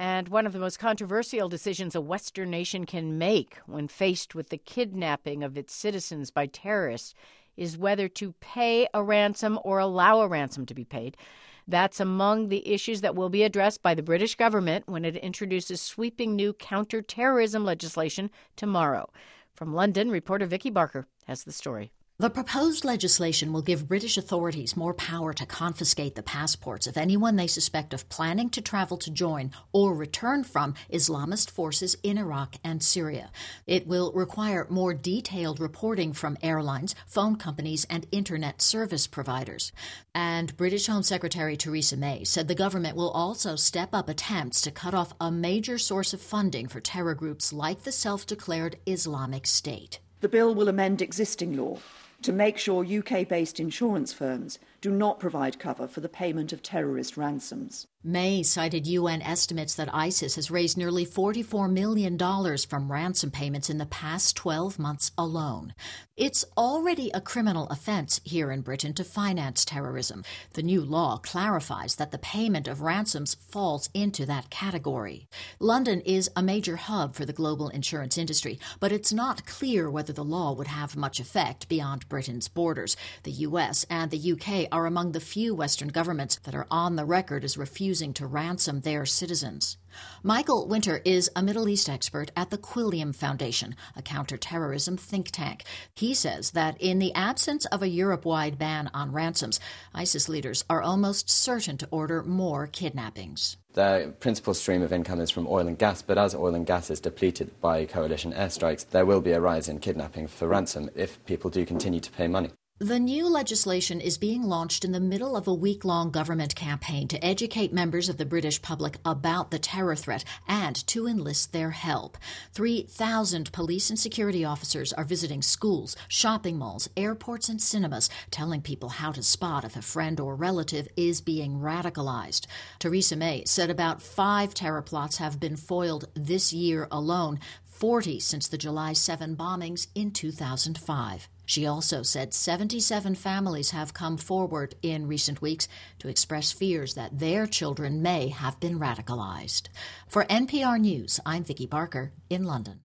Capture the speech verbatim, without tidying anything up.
And one of the most controversial decisions a Western nation can make when faced with the kidnapping of its citizens by terrorists is whether to pay a ransom or allow a ransom to be paid. That's among the issues that will be addressed by the British government when it introduces sweeping new counter-terrorism legislation tomorrow. From London, reporter Vicky Barker has the story. The proposed legislation will give British authorities more power to confiscate the passports of anyone they suspect of planning to travel to join or return from Islamist forces in Iraq and Syria. It will require more detailed reporting from airlines, phone companies, and internet service providers. And British Home Secretary Theresa May said the government will also step up attempts to cut off a major source of funding for terror groups like the self-declared Islamic State. The bill will amend existing law to make sure U K-based insurance firms do not provide cover for the payment of terrorist ransoms. May cited U N estimates that ISIS has raised nearly forty-four million dollars from ransom payments in the past twelve months alone. It's already a criminal offense here in Britain to finance terrorism. The new law clarifies that the payment of ransoms falls into that category. London is a major hub for the global insurance industry, but it's not clear whether the law would have much effect beyond Britain's borders. The U S and the U K are among the few Western governments that are on the record as refusing to ransom their citizens. Michael Winter is a Middle East expert at the Quilliam Foundation, a counterterrorism think tank. He says that in the absence of a Europe-wide ban on ransoms, ISIS leaders are almost certain to order more kidnappings. Their principal stream of income is from oil and gas, but as oil and gas is depleted by coalition airstrikes, there will be a rise in kidnapping for ransom if people do continue to pay money. The new legislation is being launched in the middle of a week-long government campaign to educate members of the British public about the terror threat and to enlist their help. three thousand police and security officers are visiting schools, shopping malls, airports, and cinemas, telling people how to spot if a friend or relative is being radicalized. Theresa May said about five terror plots have been foiled this year alone, forty since the July seventh bombings in two thousand five. She also said seventy-seven families have come forward in recent weeks to express fears that their children may have been radicalized. For N P R News, I'm Vicky Barker in London.